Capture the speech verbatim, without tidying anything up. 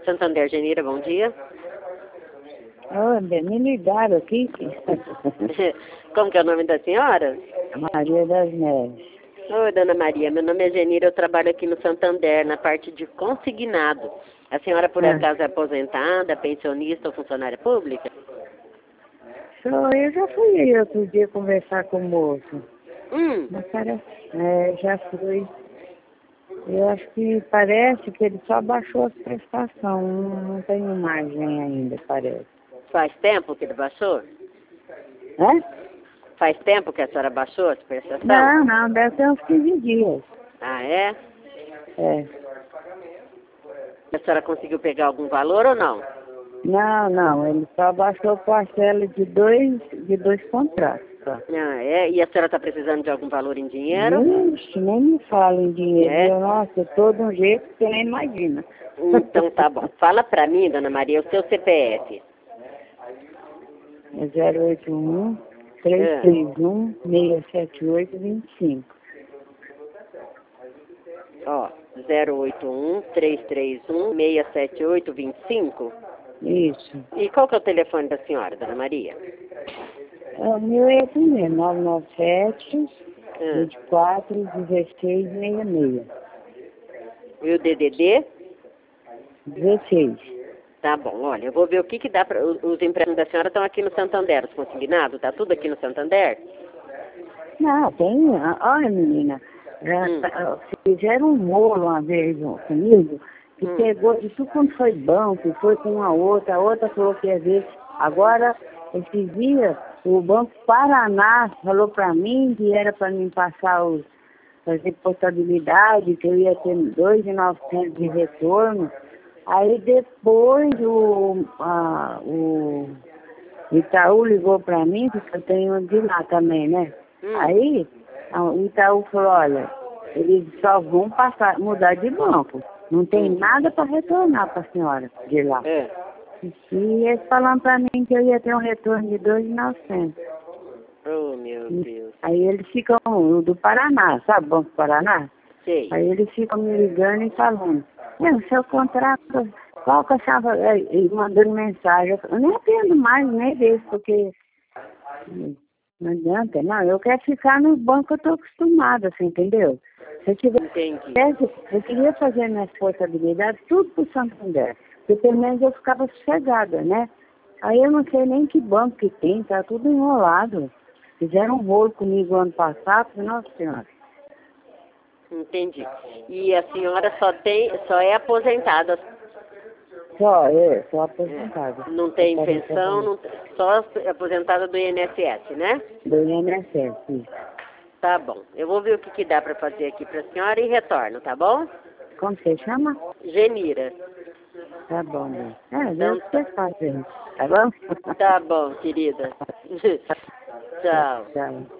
Santander, Genira, bom dia. Oh, me ligaram aqui. Como que é o nome da senhora? Maria das Neves. Oi, dona Maria, meu nome é Genira, eu trabalho aqui no Santander, na parte de consignado. A senhora, por Ah. acaso, é aposentada, pensionista ou funcionária pública? Só, eu já fui aí outro dia conversar com o moço. Hum, Mas parece, é, já fui. Eu acho que parece que ele só baixou as prestações, não, não tem margem ainda, parece. faz tempo que ele baixou? Hã? Faz tempo que a senhora baixou essa prestação? Não, não, deve ter uns quinze dias. Ah, é? É. A senhora conseguiu pegar algum valor ou não? Não, não, ele só baixou parcela de dois, de dois contratos. Só. Ah, é? E a senhora está precisando de algum valor em dinheiro? Ixi, nem me fala em dinheiro. É? Eu, nossa, todo um jeito que você nem imagina. Então tá bom. Fala pra mim, dona Maria, o seu C P F. É zero oito um, três três um, seis sete oito, dois cinco. Ó, zero oito um, três três um, seis sete oito, dois cinco. Isso. E qual que é o telefone da senhora, dona Maria? É, o meu é esse mesmo, nove nove sete, Ah, vinte e quatro, dezesseis, sessenta e seis. e o D D D? dezesseis. Tá bom, olha, eu vou ver o que que dá para... Os empréstimos da senhora estão aqui no Santander, os consignados, tá tudo aqui no Santander? Não, tem. Olha, menina, já Hum. tá- fizeram um rolo uma vez ó, comigo, que Hum. pegou de tudo quando foi banco, foi com a outra, a outra falou que ia ver. Agora, esses dias, o Banco Paraná falou para mim que era para mim passar os, fazer portabilidade, que eu ia ter dois mil e novecentos de retorno. Aí depois o, a, o Itaú ligou para mim, porque eu tenho de lá também, né? Hum. Aí o Itaú falou, olha, eles só vão passar, mudar de banco. Não tem Hum. nada para retornar para a senhora de lá. É. E eles falaram para mim que eu ia ter um retorno de dois mil e novecentos. Oh, meu Deus. Aí eles ficam, o do Paraná, sabe, Banco Paraná? Sei. Aí eles ficam me ligando e falando, meu, seu contrato, qual que achava, e mandando mensagem. Eu nem atendo mais, nem vejo, porque não adianta, não, eu quero ficar no banco que eu estou acostumada, assim, entendeu? Se eu Entendi. tivesse, eu queria fazer minhas portabilidades tudo para o Santander, porque pelo menos eu ficava sossegada, né? Aí eu não sei nem que banco que tem, tá tudo enrolado. Fizeram um rolo comigo ano passado, nossa senhora. Entendi. E a senhora só tem, só é aposentada. Só, é, só aposentada. É. Não tem pensão, não tem, só aposentada do I N S S, né? Do I N S S, isso. Tá bom. Eu vou ver o que, que dá para fazer aqui para a senhora e retorno, tá bom? Como você chama? Genira. Tá bom, né? É, Então, Deus que você faz, gente. Tá bom? tá bom, querida. Tchau. Tchau.